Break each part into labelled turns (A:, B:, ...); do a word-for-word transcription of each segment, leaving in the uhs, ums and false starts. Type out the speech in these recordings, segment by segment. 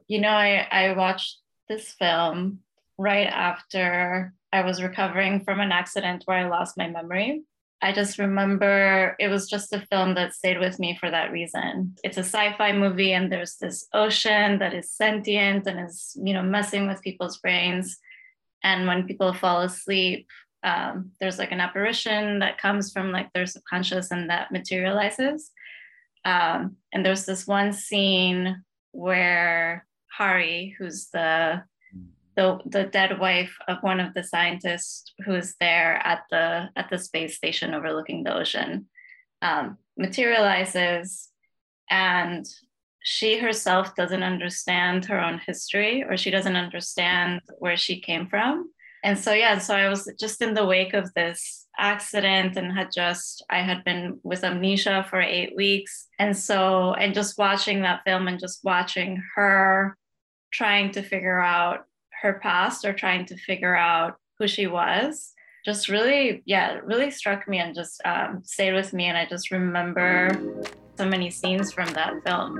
A: you know, I, I watched this film right after I was recovering from an accident where I lost my memory. I just remember it was just a film that stayed with me for that reason. It's a sci-fi movie, and there's this ocean that is sentient and is, you know, messing with people's brains. And when people fall asleep, um, there's like an apparition that comes from like their subconscious and that materializes. Um, and there's this one scene where Hari, who's the, the the dead wife of one of the scientists who is there at the at the space station overlooking the ocean, um, materializes, and she herself doesn't understand her own history, or she doesn't understand where she came from. And so, yeah, so I was just in the wake of this accident and had just, I had been with amnesia for eight weeks. And so, and just watching that film and just watching her trying to figure out her past or trying to figure out who she was, just really, yeah, really struck me and just um, stayed with me. And I just remember so many scenes from that film.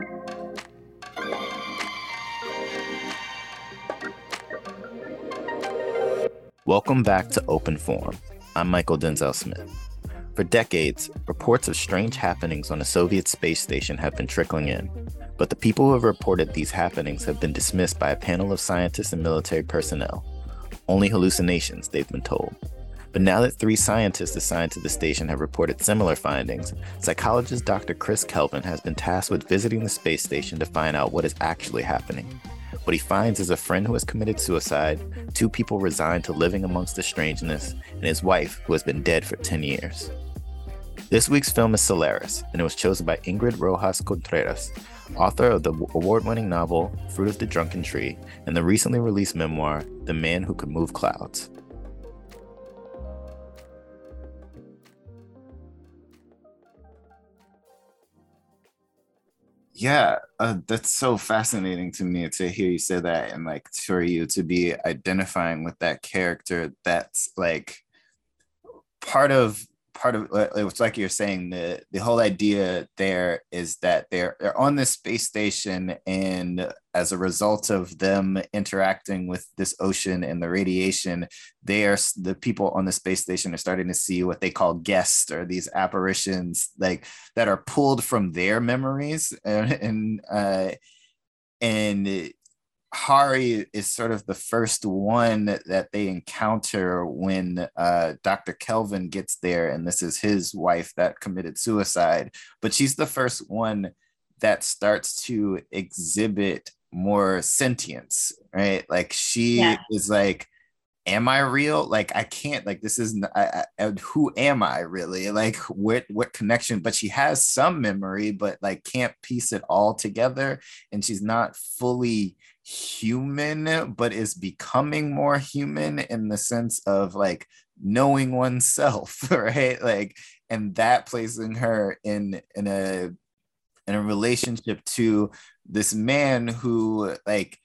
B: Welcome back to Open Forum. I'm Michael Denzel Smith. For decades, reports of strange happenings on the Soviet space station have been trickling in, but the people who have reported these happenings have been dismissed by a panel of scientists and military personnel. Only hallucinations, they've been told. But now that three scientists assigned to the station have reported similar findings, psychologist Doctor Chris Kelvin has been tasked with visiting the space station to find out what is actually happening. What he finds is a friend who has committed suicide, two people resigned to living amongst the strangeness, and his wife who has been dead for ten years. This week's film is Solaris, and it was chosen by Ingrid Rojas Contreras, author of the award-winning novel Fruit of the Drunken Tree and the recently released memoir The Man Who Could Move Clouds. Yeah, uh, that's so fascinating to me to hear you say that, and like for you to be identifying with that character. That's like part of part of uh, it's like you're saying, the the whole idea there is that they're they're on this space station, and as a result of them interacting with this ocean and the radiation, they are the people on the space station are starting to see what they call guests, or these apparitions, like that are pulled from their memories. And and uh and Hari is sort of the first one that they encounter when uh, Doctor Kelvin gets there, and this is his wife that committed suicide. But she's the first one that starts to exhibit more sentience, right? Like she
A: Yeah.
B: is like, am I real? Like, I can't, like, this isn't, I, I, who am I really? Like, what, what connection? But she has some memory, but like can't piece it all together. And she's not fully human, but is becoming more human in the sense of like knowing oneself, right? Like, and that placing her in, in a, in a relationship to this man who, like,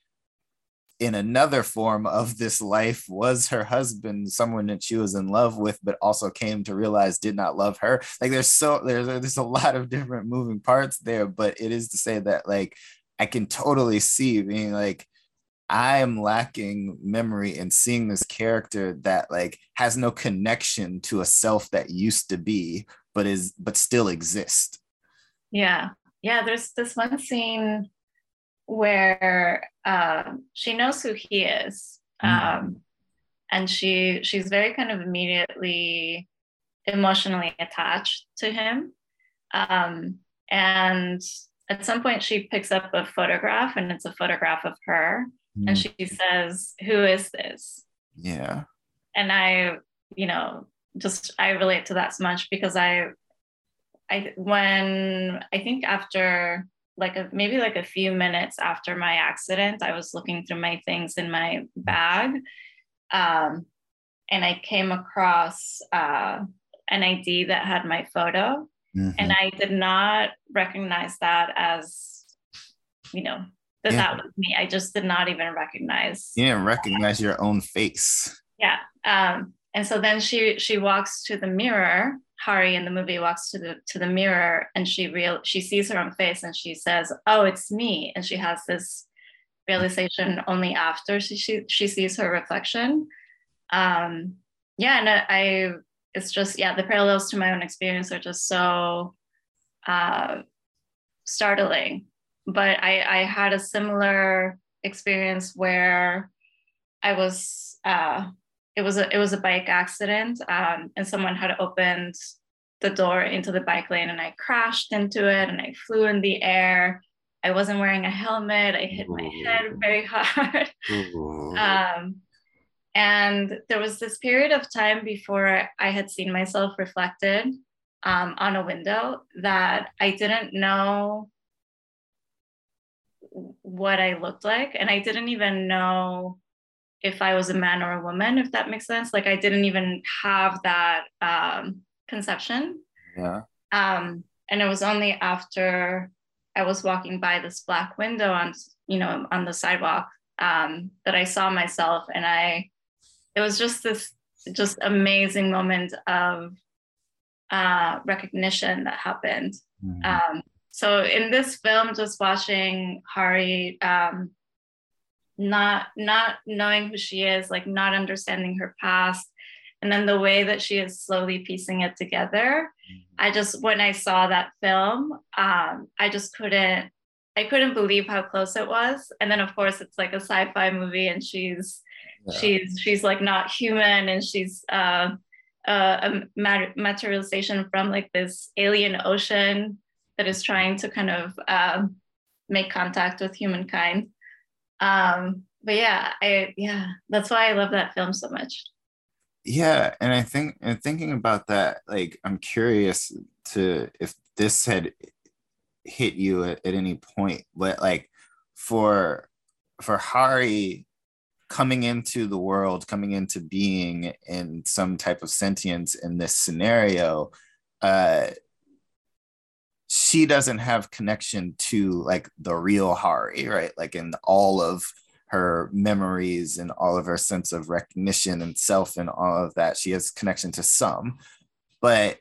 B: in another form of this life was her husband, someone that she was in love with, but also came to realize did not love her. Like there's so there's there's a lot of different moving parts there, but it is to say that like I can totally see being like, I am lacking memory and seeing this character that like has no connection to a self that used to be, but is but still exists.
A: Yeah. Yeah. There's this one scene where um, she knows who he is.
B: Mm.
A: Um, and she she's very kind of immediately emotionally attached to him. Um, and at some point she picks up a photograph, and it's a photograph of her. And
B: Mm.
A: she says, "Who is this?"
B: Yeah.
A: And I, you know, just I relate to that so much because I I when I think after like a, maybe like a few minutes after my accident, I was looking through my things in my bag, um, and I came across uh, an I D that had my photo,
B: Mm-hmm.
A: and I did not recognize that as, you know, that
B: Yeah.
A: that was me. I just did not even recognize.
B: You didn't recognize your own face.
A: Yeah. Um, and so then she she walks to the mirror. Hari in the movie walks to the to the mirror, and she real she sees her own face, and she says, "Oh, it's me." And she has this realization only after she she, she sees her reflection. Um, yeah, and I, I it's just yeah, the parallels to my own experience are just so uh, startling. But I I had a similar experience where I was uh, it was a it was a bike accident, um, and someone had opened the door into the bike lane, and I crashed into it, and I flew in the air. I wasn't wearing a helmet. I hit my head very hard. um, and there was this period of time before I had seen myself reflected um, on a window that I didn't know what I looked like, and I didn't even know if I was a man or a woman, if that makes sense. Like I didn't even have that um, conception.
B: Yeah.
A: Um, and it was only after I was walking by this black window on, you know, on the sidewalk um, that I saw myself, and I, it was just this just amazing moment of uh, recognition that happened. Mm-hmm. Um, so in this film, just watching Hari, um, not not knowing who she is, like not understanding her past, and then the way that she is slowly piecing it together. I just, when I saw that film, um, I just couldn't, I couldn't believe how close it was. And then of course it's like a sci-fi movie, and she's, yeah. she's, she's like not human, and she's uh, uh, a materialization from like this alien ocean that is trying to kind of uh, make contact with humankind. Um, but yeah, I, yeah, that's why I love that film so much.
B: Yeah, and I think, and thinking about that, like I'm curious to if this had hit you at, at any point, but like for for Hari coming into the world, coming into being in some type of sentience in this scenario, uh, she doesn't have connection to like the real Hari, right? Like in all of her memories and all of her sense of recognition and self and all of that, she has connection to some. But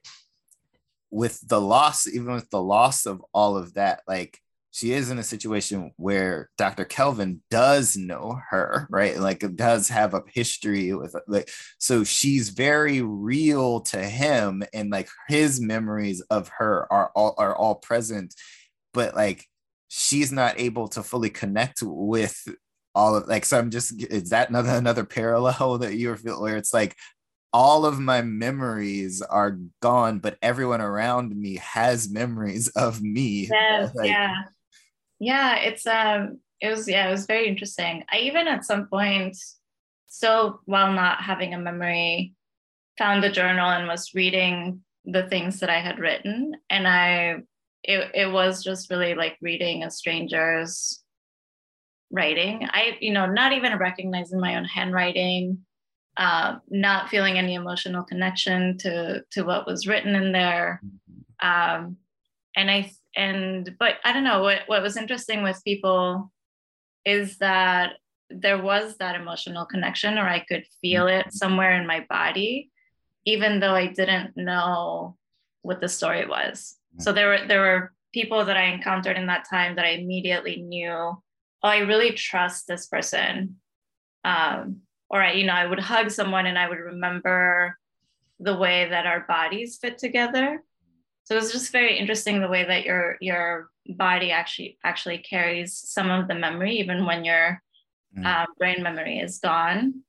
B: with the loss, even with the loss of all of that, like she is in a situation where Doctor Kelvin does know her, right? Like does have a history with, like, so she's very real to him, and like his memories of her are all are all present, but like she's not able to fully connect with all of, like, so I'm just, is that another another parallel that you feel where it's like all of my memories are gone, but everyone around me has memories of me?
A: Yes,
B: like,
A: yeah. Yeah, it's um it was yeah, it was very interesting. I even at some point, still while not having a memory, found a journal and was reading the things that I had written. And I it it was just really like reading a stranger's writing. I, you know, not even recognizing my own handwriting, uh, not feeling any emotional connection to to what was written in there. Um, and I and but I don't know, what what was interesting with people is that there was that emotional connection, or I could feel it somewhere in my body, even though I didn't know what the story was. So there were there were people that I encountered in that time that I immediately knew, oh, I really trust this person. Um, or I, you know, I would hug someone and I would remember the way that our bodies fit together. So it was just very interesting the way that your your body actually actually carries some of the memory, even when your mm. uh, brain memory is gone.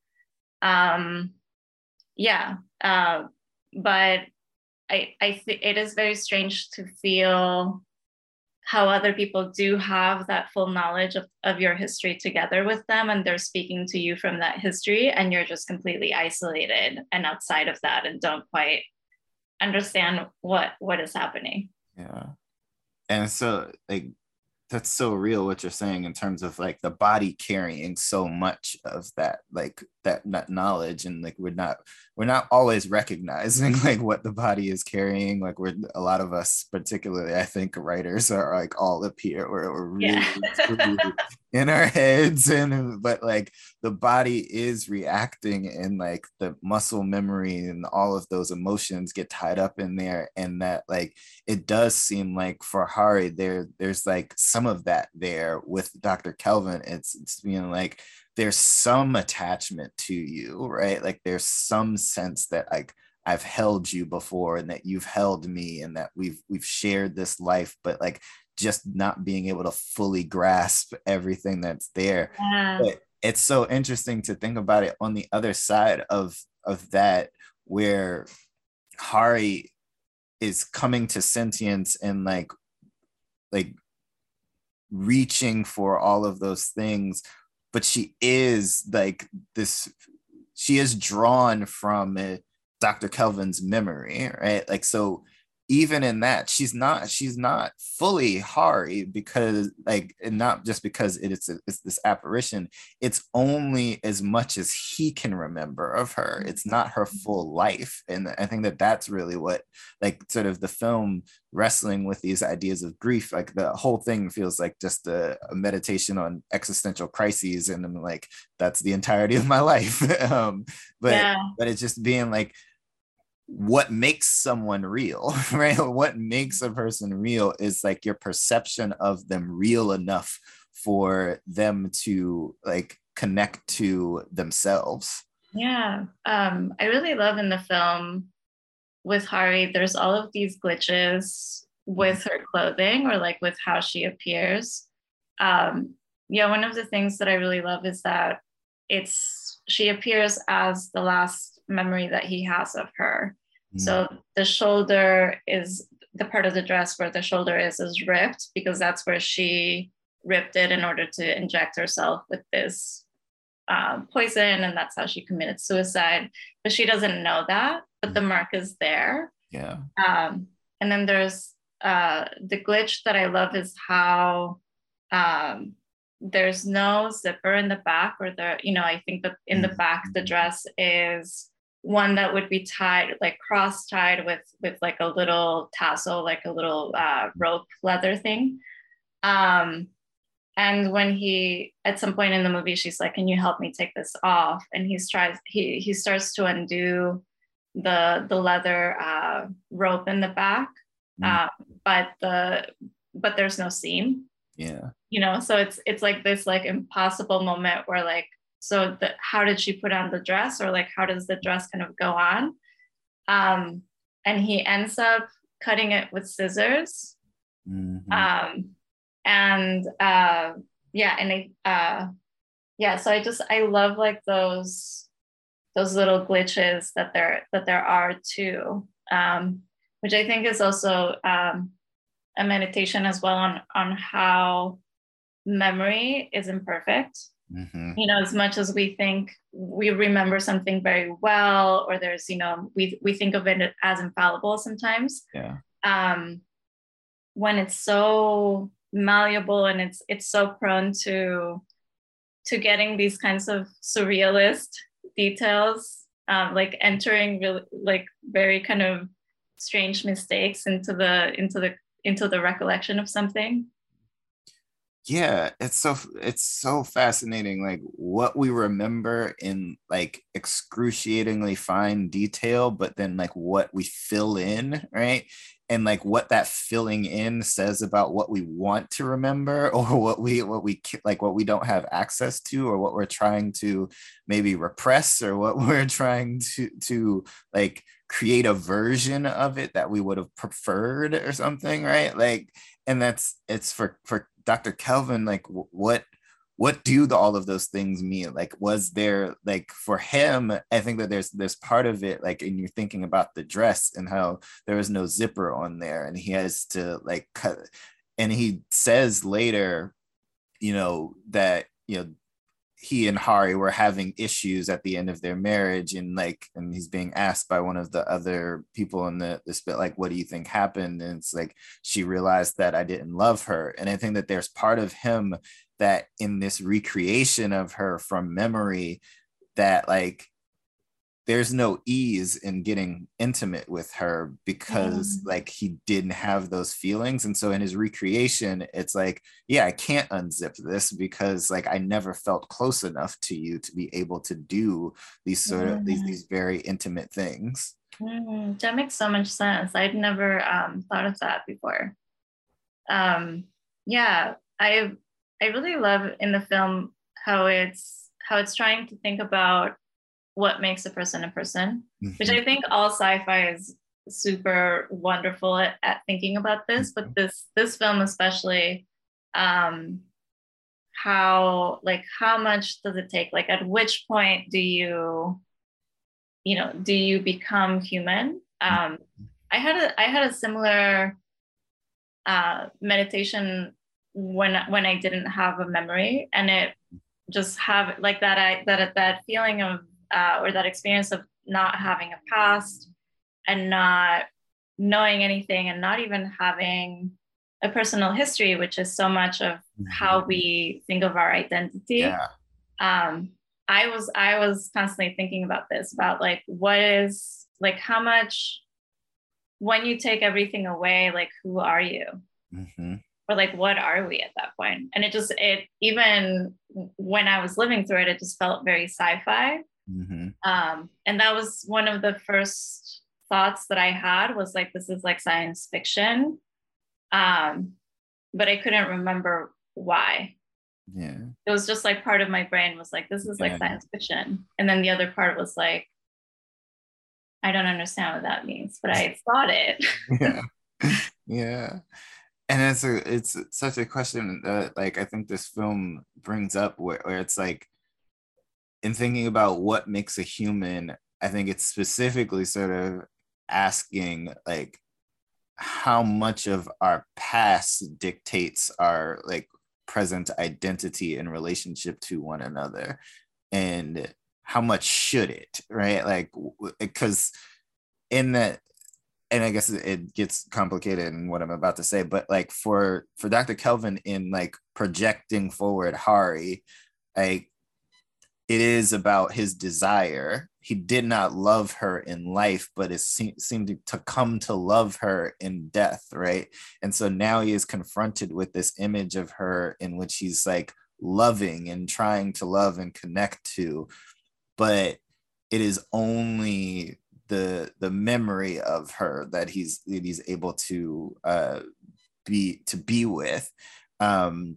A: Um, yeah, uh, but I I think it is very strange to feel how other people do have that full knowledge of, of your history together with them, and they're speaking to you from that history, and you're just completely isolated and outside of that and don't quite understand what what is happening.
B: Yeah. And so like that's so real what you're saying in terms of like the body carrying so much of that, like that, that knowledge, and like we're not we're not always recognizing like what the body is carrying. Like we're, a lot of us, particularly I think writers, are like all up here, we're, we're really,
A: yeah.
B: really in our heads, and but like the body is reacting, and like the muscle memory and all of those emotions get tied up in there, and that like it does seem like for Hari there there's like some of that there with Dr. Kelvin. it's it's being like there's some attachment to you, right? Like there's some sense that like I've held you before and that you've held me and that we've we've shared this life, but like just not being able to fully grasp everything that's there.
A: Yeah.
B: But it's so interesting to think about it on the other side of of that, where Hari is coming to sentience and like like reaching for all of those things, but she is like this, she is drawn from uh, Dr. Kelvin's memory, right? Like so even in that she's not she's not fully Hari, because like, and not just because it is a, it's this apparition, it's only as much as he can remember of her. It's not her full life, and I think that that's really what like sort of the film wrestling with these ideas of grief, like the whole thing feels like just a, a meditation on existential crises, and I'm like that's the entirety of my life. um but
A: Yeah.
B: but it's just being like what makes someone real, right? What makes a person real is like your perception of them real enough for them to like connect to themselves.
A: Yeah. Um, I really love in the film with Hari, there's all of these glitches with her clothing or like with how she appears. Um, yeah, one of the things that I really love is that it's she appears as the last memory that he has of her.
B: Mm.
A: So the shoulder is the part of the dress where the shoulder is is ripped because that's where she ripped it in order to inject herself with this um, poison, and that's how she committed suicide. But she doesn't know that, but the mark is there.
B: Yeah.
A: Um, and then there's uh, the glitch that I love is how um, there's no zipper in the back, or the, you know, I think that in the back, the dress is one that would be tied, like cross tied with, with like a little tassel, like a little uh, rope leather thing. Um, and when he, at some point in the movie, she's like, "Can you help me take this off?" And he tries, he he starts to undo the the leather uh, rope in the back,
B: Mm.
A: uh, but the but there's no seam.
B: Yeah.
A: You know, so it's it's like this like impossible moment where like, so the, how did she put on the dress, or like how does the dress kind of go on? Um, and he ends up cutting it with scissors.
B: Mm-hmm.
A: Um, and uh yeah and I uh yeah so I just I love like those those little glitches that there that there are too, um which I think is also um a meditation as well on on how memory is imperfect.
B: Mm-hmm.
A: You know, as much as we think we remember something very well, or there's, you know, we we think of it as infallible sometimes.
B: Yeah.
A: um when it's so malleable and it's it's so prone to to getting these kinds of surrealist details, um, like entering really like very kind of strange mistakes into the into the into the recollection of something.
B: Yeah, it's so it's so fascinating, like what we remember in like excruciatingly fine detail, but then like what we fill in, right? And like what that filling in says about what we want to remember, or what we what we like what we don't have access to, or what we're trying to maybe repress, or what we're trying to to like create a version of it that we would have preferred or something, right? Like, and that's it's for for Doctor Kelvin, like what what do the, all of those things mean? Like, was there like for him? I think that there's there's part of it, like, and you're thinking about the dress and how there was no zipper on there, and he has to like cut. And he says later, you know, that you know he and Hari were having issues at the end of their marriage, and like, and he's being asked by one of the other people in the this bit, like, what do you think happened? And it's like, she realized that I didn't love her. And I think that there's part of him that in this recreation of her from memory, that like there's no ease in getting intimate with her because
A: Mm.
B: like he didn't have those feelings. And so in his recreation, it's like, yeah, I can't unzip this because like I never felt close enough to you to be able to do these sort of these
A: Mm.
B: these very intimate things.
A: Mm. That makes so much sense. I'd never um, thought of that before. Um, yeah, I I really love in the film how it's how it's trying to think about what makes a person a person, which
B: Mhm.
A: I think all sci-fi is super wonderful at, at thinking about this, but
B: Mhm.
A: this this film especially, um, how like how much does it take? Like at which point do you, you know, do you become human? Um, I had a I had a similar uh, meditation when when I didn't have a memory, and it just have like that I that that feeling of uh, or that experience of not having a past and not knowing anything and not even having a personal history, which is so much of
B: Mhm.
A: how we think of our identity.
B: Yeah.
A: Um, I was I was constantly thinking about this, about like what is like how much when you take everything away, like who are you?
B: Mhm.
A: Or like what are we at that point? And it just it even when I was living through it, it just felt very sci-fi.
B: Mhm.
A: Um, and that was one of the first thoughts that I had was like this is like science fiction. Um, but I couldn't remember why.
B: Yeah.
A: It was just like part of my brain was like this is like
B: Yeah.
A: science fiction. And then the other part was like, I don't understand what that means, but I thought it.
B: Yeah. Yeah. And it's a it's such a question that like I think this film brings up where, where it's like in thinking about what makes a human, I think it's specifically sort of asking like how much of our past dictates our like present identity in relationship to one another, and how much should it, right? Like because in that, and I guess it gets complicated in what I'm about to say, but like for for doctor Kelvin in like projecting forward Hari, like it is about his desire. He did not love her in life, but it se- seemed to come to love her in death, right? And so now he is confronted with this image of her in which he's like loving and trying to love and connect to, but it is only the the memory of her that he's that he's able to uh, be to be with. Um,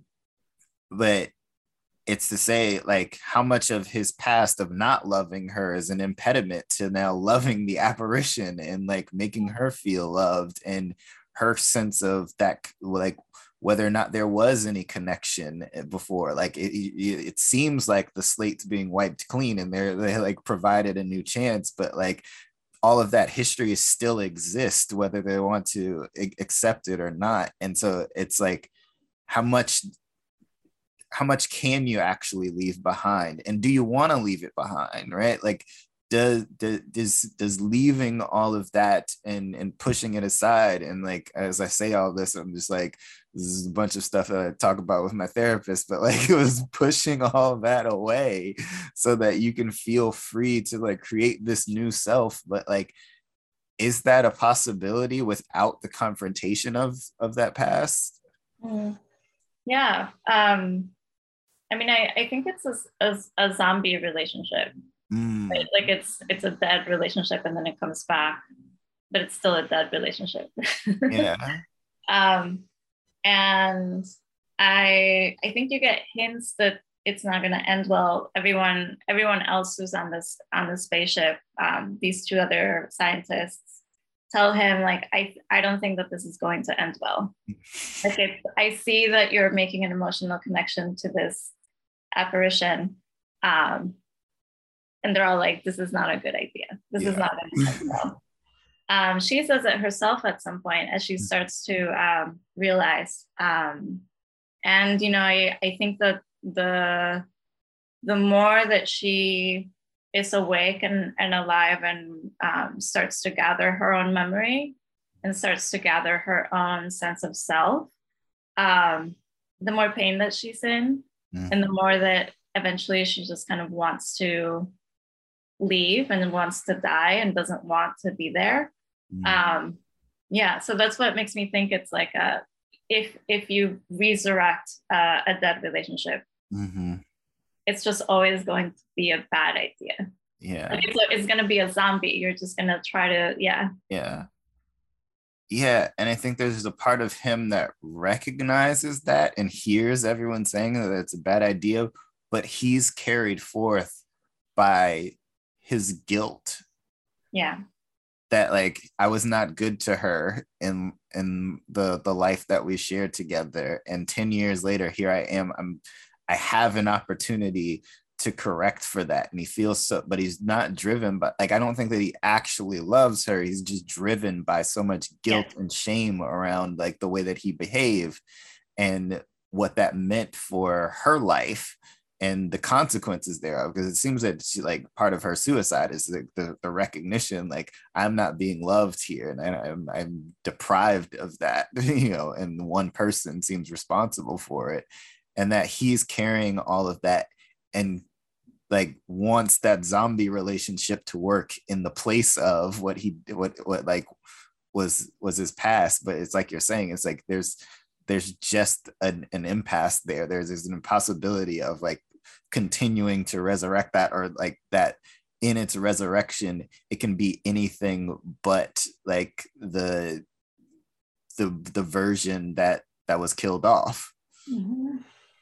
B: but it's to say like how much of his past of not loving her is an impediment to now loving the apparition and like making her feel loved, and her sense of that like whether or not there was any connection before, like it, it, it seems like the slate's being wiped clean and they're they like provided a new chance, but like all of that history still exists whether they want to accept it or not. And so it's like how much how much can you actually leave behind, and do you want to leave it behind, right? Like does does does leaving all of that and and pushing it aside, and like as I say all this I'm just like this is a bunch of stuff that I talk about with my therapist, but like it was pushing all that away so that you can feel free to like create this new self. But like is that a possibility without the confrontation of of that past?
A: Mm. Yeah. Um, I mean, I, I think it's a, a, a zombie relationship. Right?
B: Mm,
A: Like it's it's a dead relationship and then it comes back, but it's still a dead relationship.
B: yeah.
A: um, and I I think you get hints that it's not going to end well. Everyone everyone else who's on this on the spaceship, um, these two other scientists tell him like I I don't think that this is going to end well. Like it, I see that you're making an emotional connection to this apparition. Um, and they're all like, this is not a good idea. This is
B: Yeah.
A: not going to end well. Um, she says it herself at some point as she starts to um, realize. Um, and, you know, I, I think that the, the more that she is awake and, and alive and um, starts to gather her own memory and starts to gather her own sense of self, um, the more pain that she's in, and the
B: Mhm.
A: more that eventually she just kind of wants to leave and wants to die and doesn't want to be there.
B: Mm.
A: Um, yeah, so that's what makes me think it's like a if if you resurrect uh, a dead relationship,
B: mm-hmm.
A: it's just always going to be a bad idea.
B: Yeah,
A: like it's, it's going to be a zombie. You're just going to try to, yeah,
B: yeah. Yeah, and I think there's a part of him that recognizes that and hears everyone saying that it's a bad idea, but he's carried forth by his guilt.
A: Yeah.
B: That like I was not good to her in in the the life that we shared together, and ten years later here I am. I'm I have an opportunity to correct for that, and he feels so, but he's not driven by, like, I don't think that he actually loves her. He's just driven by so much guilt
A: yeah.
B: and shame around like the way that he behaved and what that meant for her life and the consequences thereof, because it seems that she, like, part of her suicide is the, the, the recognition, like, I'm not being loved here, and I, I'm, I'm deprived of that, you know, and one person seems responsible for it, and that he's carrying all of that and like wants that zombie relationship to work in the place of what he what what like was was his past. But it's like you're saying, it's like there's there's just an, an impasse there. There's there's an impossibility of like continuing to resurrect that, or like that in its resurrection it can be anything but like the the the version that that was killed off.
A: Mm-hmm.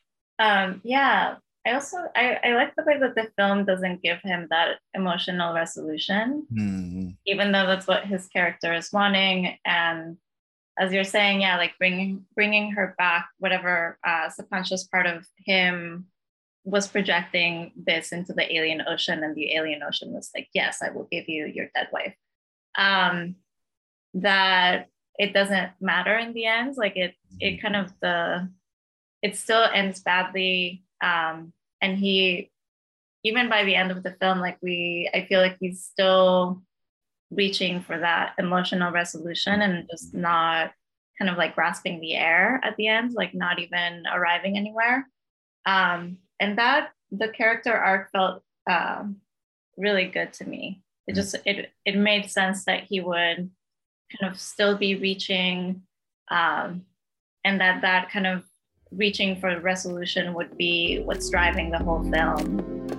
A: Um, yeah. I also I, I like the way that the film doesn't give him that emotional resolution,
B: mm-hmm.
A: even though that's what his character is wanting. And as you're saying, yeah, like bringing bringing her back, whatever uh, subconscious part of him was projecting this into the alien ocean, and the alien ocean was like, yes, I will give you your dead wife. Um, that it doesn't matter in the end. Like it it kind of the it still ends badly. Um, and he, even by the end of the film, like we, I feel like he's still reaching for that emotional resolution and just not kind of like grasping the air at the end, like not even arriving anywhere. Um, and that the character arc felt um, really good to me. It just, it, it made sense that he would kind of still be reaching, um, and that that kind of reaching for resolution would be what's driving the whole film.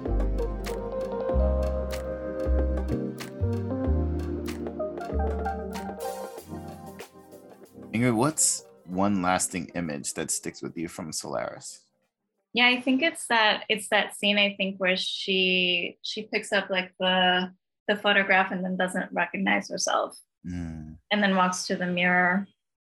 B: Ingrid, what's one lasting image that sticks with you from Solaris?
A: Yeah, I think it's that it's that scene, I think, where she she picks up like the the photograph and then doesn't recognize herself,
B: mm.
A: and then walks to the mirror.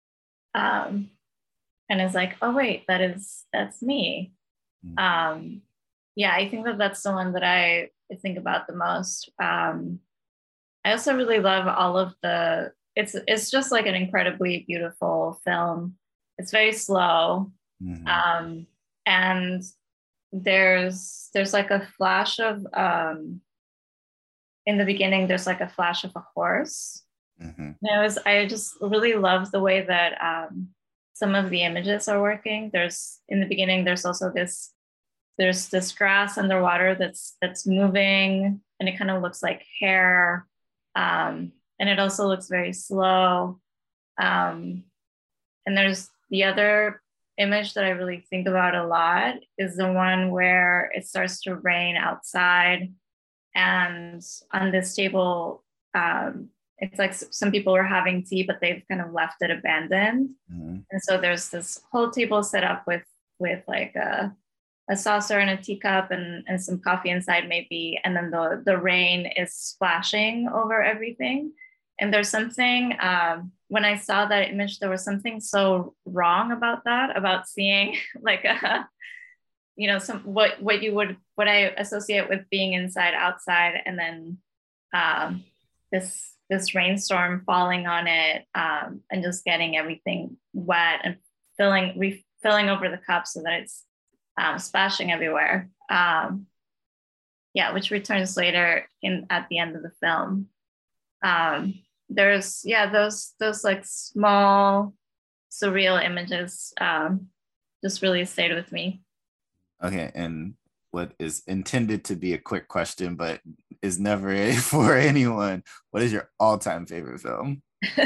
A: Um, and is like, oh wait, that is that's me. Mm-hmm. Um, yeah, I think that that's the one that I, I think about the most. Um, I also really love all of the. It's it's just like an incredibly beautiful film. It's very slow, mm-hmm. um, and there's there's like a flash of um, in the beginning. There's like a flash of a horse. Mm-hmm. And it was I just really love the way that. Um, some of the images are working. There's in the beginning, there's also this, there's this grass underwater that's that's moving, and it kind of looks like hair. Um, and it also looks very slow. Um, and there's the other image that I really think about a lot is the one where it starts to rain outside, and on this table, um, it's like some people are having tea, but they've kind of left it abandoned. Mm-hmm. And so there's this whole table set up with with like a, a saucer and a teacup and, and some coffee inside maybe. And then the, the rain is splashing over everything. And there's something, um, when I saw that image, there was something so wrong about that, about seeing like a, you know, some what what you would, what I associate with being inside, outside, and then um, this this rainstorm falling on it, um, and just getting everything wet and filling refilling over the cup so that it's um, splashing everywhere. Um, yeah, which returns later in at the end of the film. Um, there's yeah those those like small surreal images um, just really stayed with me.
B: Okay, and what is intended to be a quick question, but is never for anyone. What is your all-time favorite film?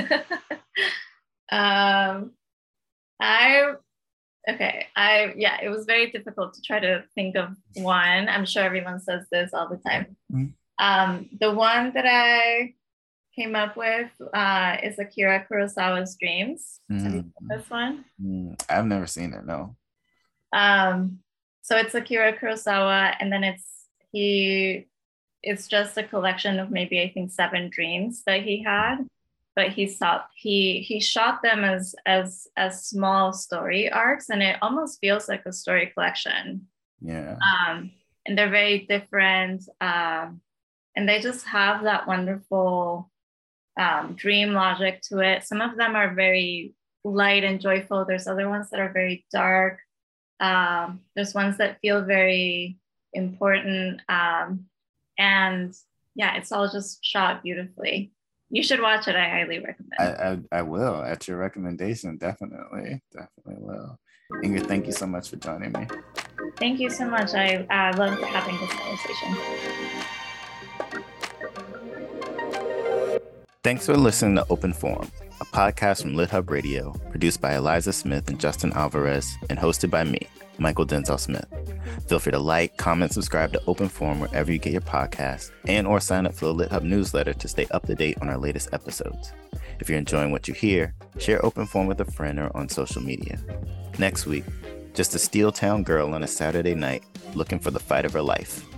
A: um, I okay. I yeah. It was very difficult to try to think of one. I'm sure everyone says this all the time. Mm-hmm. Um, the one that I came up with uh, is Akira Kurosawa's Dreams. Mm. Have you seen this one?
B: Mm. I've never seen it. No.
A: Um, so it's Akira Kurosawa, and then it's he. It's just a collection of maybe I think seven dreams that he had, but he saw he he shot them as as as small story arcs, and it almost feels like a story collection.
B: Yeah.
A: Um, and they're very different, um, and they just have that wonderful um, dream logic to it. Some of them are very light and joyful. There's other ones that are very dark. Um, there's ones that feel very important. Um, and yeah, it's all just shot beautifully. You should watch it. I highly recommend.
B: I, I, I will. At your recommendation, definitely. Definitely will. Ingrid, thank you so much for joining me.
A: Thank you so much. I uh, love having this conversation.
B: Thanks for listening to Open Forum, a podcast from LitHub Radio, produced by Eliza Smith and Justin Alvarez, and hosted by me, Michael Denzel Smith. Feel free to like, comment, subscribe to Open Forum wherever you get your podcasts, and or sign up for the LitHub newsletter to stay up to date on our latest episodes. If you're enjoying what you hear, share Open Forum with a friend or on social media. Next week, just a Steel Town girl on a Saturday night looking for the fight of her life.